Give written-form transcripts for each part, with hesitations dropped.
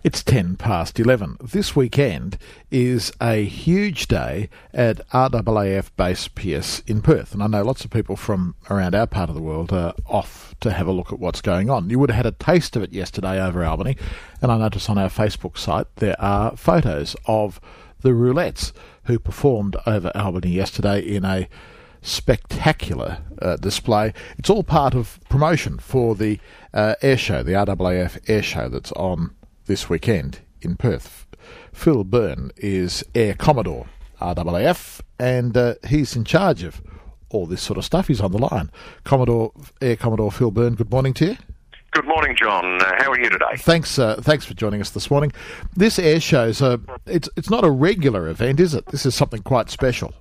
It's 10 past 11. This weekend is a huge day at RAAF Base Pearce in Perth, and I know lots of people from around our part of the world are off to have a look at what's going on. You would have had a taste of it yesterday over Albany, and I noticed on our Facebook site there are photos of the Roulettes who performed over Albany yesterday in a spectacular display. It's all part of promotion for the air show, the RAAF air show that's on this weekend in Perth. Phil Byrne is Air Commodore RAAF, and he's in charge of all this sort of stuff. He's on the line. Air Commodore Phil Byrne, good morning to you. Good morning, John. How are you today? Thanks for joining us this morning. This air show's it's not a regular event, is it? This is something quite special.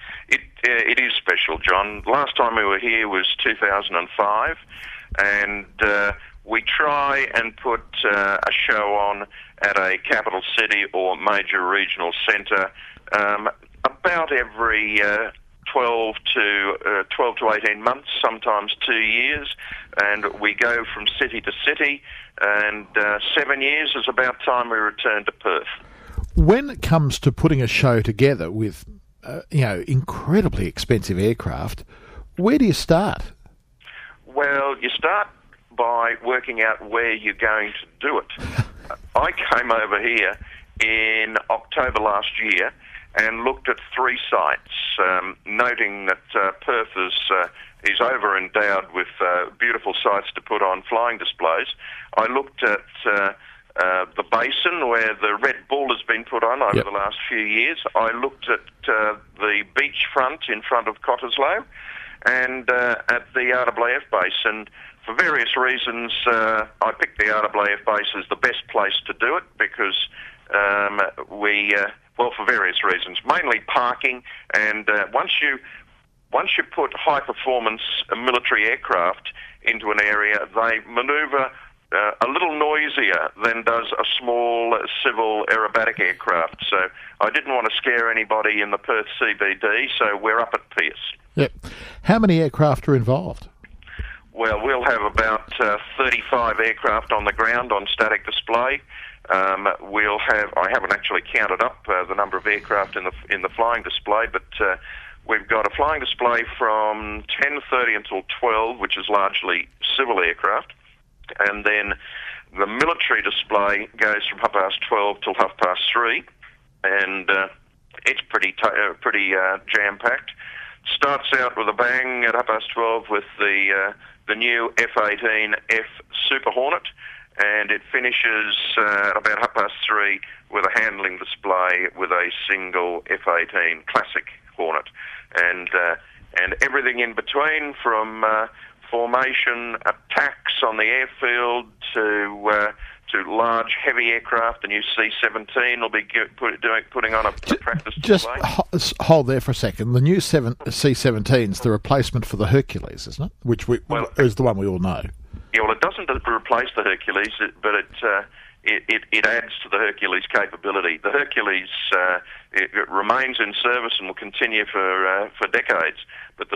It is special, John. Last time we were here was 2005, and we try and put a show on at a capital city or major regional centre about every 12 to 18 months, sometimes 2 years, and we go from city to city, and 7 years is about time we return to Perth. When it comes to putting a show together with incredibly expensive aircraft, where do you start? Well, you start by working out where you're going to do it. I came over here in October last year and looked at 3 sites, noting that Perth is over-endowed with beautiful sites to put on flying displays. I looked at the basin where the Red Bull has been put on over the last few years. I looked at the beachfront in front of Cottesloe and at the RAAF base, and for various reasons I picked the RAAF base as the best place to do it because for various reasons, mainly parking, and once you put high-performance military aircraft into an area, they manoeuvre a little noisier than does a small civil aerobatic aircraft. So I didn't want to scare anybody in the Perth CBD, so we're up at Pearce. Yep. How many aircraft are involved? Well, we'll have about 35 aircraft on the ground on static display. I haven't actually counted up the number of aircraft in the flying display, but we've got a flying display from 10:30 until 12, which is largely civil aircraft. And then the military display goes from 12:30 till 3:30, and it's pretty jam-packed. Starts out with a bang at 12:30 with the new F-18F Super Hornet, and it finishes at about 3:30 with a handling display with a single F-18 Classic Hornet, and everything in between from formation attacks on the airfield to large heavy aircraft. The new C-17 will be putting on a practice display. Just hold there for a second. The new C-17 is the replacement for the Hercules, isn't it? Which is the one we all know. Yeah, well, it doesn't replace the Hercules, but it adds to the Hercules capability. The Hercules it remains in service and will continue for decades, but the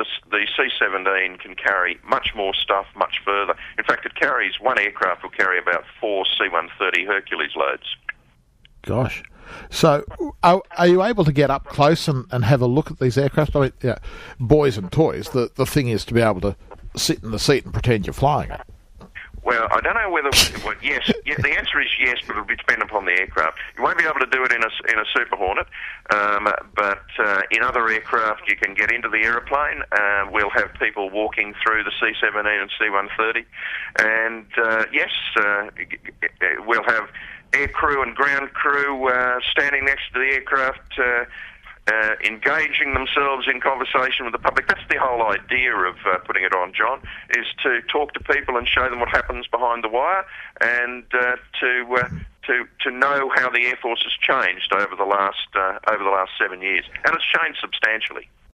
C-17 can carry much more stuff much further. In fact, one aircraft will carry about 4 C-130 Hercules loads. Gosh. So are you able to get up close and have a look at these aircraft? I mean, boys and toys, the thing is to be able to sit in the seat and pretend you're flying it. Well, I don't know whether... yes, the answer is yes, but it'll be dependent upon the aircraft. You won't be able to do it in a Super Hornet, but in other aircraft you can get into the aeroplane. We'll have people walking through the C-17 and C-130, and yes, we'll have air crew and ground crew standing next to the aircraft, engaging themselves in conversation with the public. That's the whole idea of putting it on, John, is to talk to people and show them what happens behind the wire, and to know how the Air Force has changed over the last 7 years, and it's changed substantially.